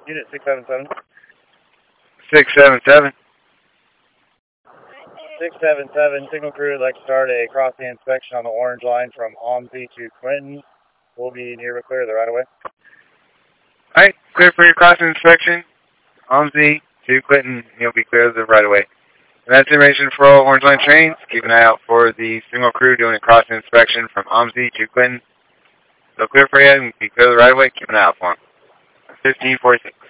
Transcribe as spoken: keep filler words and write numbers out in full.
Unit six seven seven. six seven seven. six seven seven, signal crew would like to start a crossing inspection on the orange line from Omsey to Clinton. We'll be near but clear of the right of way. Alright, clear for your crossing inspection. Omsey to Clinton, you'll be clear of the right of way. And that's information for all Orange Line trains. Keep an eye out for the signal crew doing a crossing inspection from Omsey to Clinton. So clear for you and be clear of the right of way. Keep an eye out for them. fifteen forty-six.